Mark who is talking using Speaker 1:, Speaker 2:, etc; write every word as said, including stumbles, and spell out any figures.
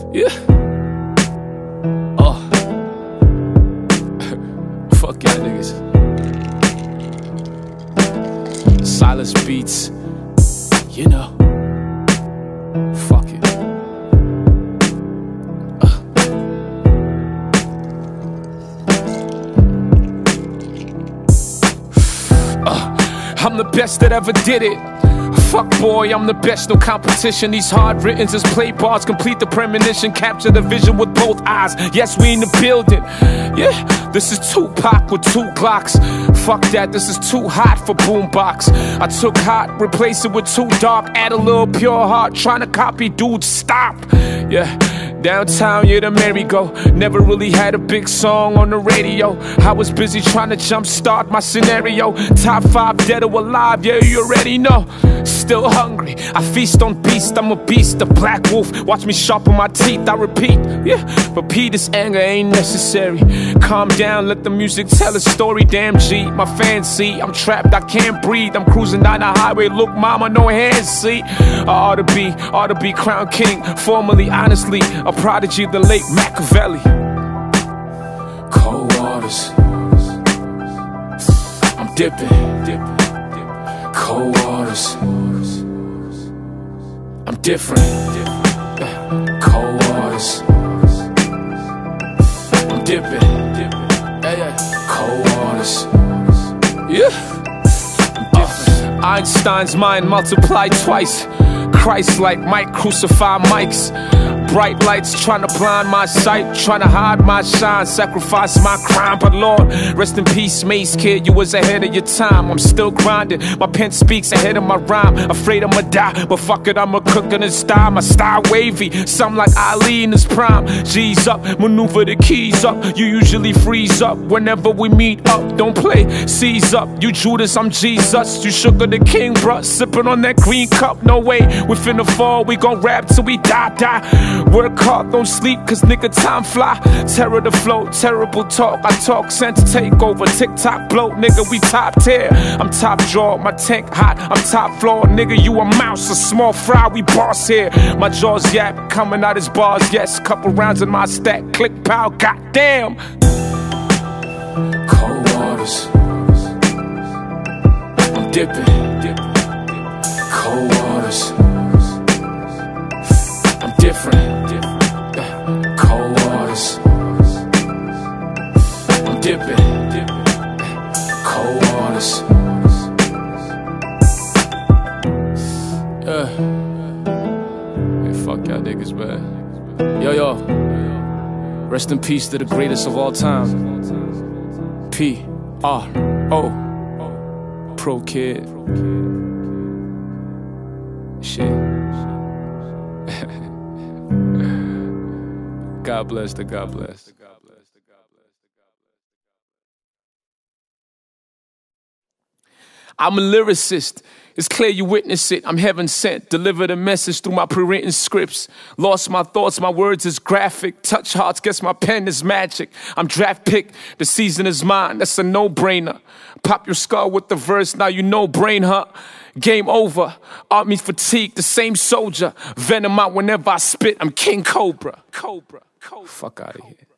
Speaker 1: Yeah. Oh. Fuck y'all niggas. Silas Beats. You know. Fuck it. Uh. Uh. I'm the best that ever did it. Fuck boy, I'm the best, no competition. These hard writtens is play bars, complete the premonition, capture the vision with both eyes. Yes, we in the building. Yeah, this is Tupac with two Glocks. Fuck that, this is too hot for boombox. I took hot, replace it with too dark, add a little pure heart, trying to copy dudes, stop. Yeah, downtown, yeah, the merry-go. Never really had a big song on the radio. I was busy trying to jumpstart my scenario. Top five dead or alive, yeah, you already know. Still hungry, I feast on beast, I'm a beast, a black wolf. Watch me sharpen my teeth, I repeat. Yeah, but P, this anger ain't necessary. Calm down, let the music tell a story. Damn G, my fans see I'm trapped, I can't breathe. I'm cruising down the highway, look mama, no hands, see. I ought to be, ought to be crown king. Formerly, honestly, a prodigy of the late Machiavelli. Cold waters, I'm dipping, dipping. Cold waters, I'm different. Cold waters, I'm dipping. Cold waters, yeah. I'm different. Einstein's mind multiplied twice. Christ-like might crucify mics. Bright lights trying to blind my sight, trying to hide my shine, sacrifice my crime. But Lord, rest in peace, Mace Kid, you was ahead of your time. I'm still grinding, my pen speaks ahead of my rhyme. Afraid I'ma die, but fuck it, I'ma cook in his style. My style wavy, some like Ali in his prime. G's up, maneuver the keys up. You usually freeze up whenever we meet up. Don't play, seize up. You Judas, I'm Jesus. You Sugar the King, bruh, sipping on that green cup. No way, we finna fall, we gon' rap till we die, die. Work hard, don't sleep, cause nigga time fly. Terror the flow, terrible talk. I talk sense, take over. TikTok blow, nigga, we top tier. I'm top draw, my tank hot, I'm top floor. Nigga, you a mouse, a small fry, we boss here. My jaws yap, coming out his bars, yes. Couple rounds in my stack, click, pow, goddamn. Cold waters, I'm dipping. Cold waters, I'm different. Cold waters, I'm dipping. Cold waters, yeah. Hey, fuck y'all niggas, man. Yo, yo. Rest in peace to the greatest of all time. P R O Pro Kid. Shit. God bless the God bless. I'm a lyricist. It's clear you witness it. I'm heaven sent. Deliver the message through my pre-written scripts. Lost my thoughts, my words is graphic. Touch hearts, guess my pen is magic. I'm draft pick, the season is mine. That's a no-brainer. Pop your skull with the verse, now you know brain, huh? Game over. Army fatigue, the same soldier. Venom out whenever I spit. I'm King Cobra. Cobra. Cobra. Fuck out of here.